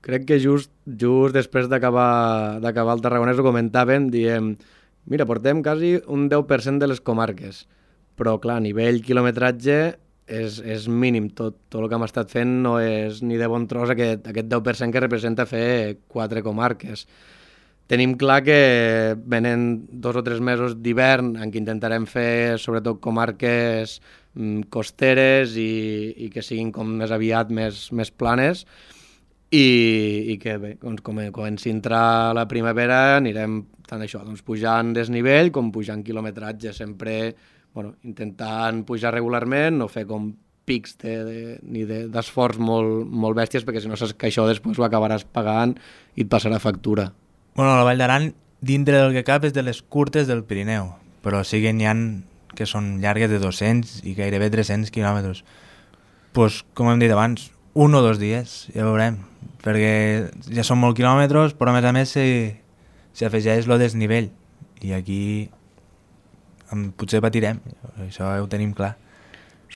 crec que just després d'acabar el Tarragonès ho comentàvem, diem, mira, portem quasi un 10% de les comarques, però clar, a nivell quilometratge és mínim, tot el que hem estat fent no és ni de bon tros aquest 10% que representa fer 4 comarques. Tenim clar que venen 2 o 3 mesos d'hivern en què intentarem fer sobretot comarques costeres i que siguin com més aviat més planes i que bé, doncs, com comenci a entrar la primavera anirem tant això, doncs, pujant desnivell com pujant quilometratge, sempre intentant pujar regularment, no fer com pics ni d'esforç molt bèsties, perquè si no saps que això després ho acabaràs pagant i et passarà factura. Bueno, la Vall d'Aran, dintre del que cap, és de les curtes del Pirineu, però sí que n'hi ha que són llargues de 200 i gairebé 300 quilòmetres. Pues, com hem dit abans, 1 o 2 dies, ja veurem, perquè ja són molts quilòmetres, però a més s'hi afegeix el desnivell, i aquí potser patirem, això ho tenim clar.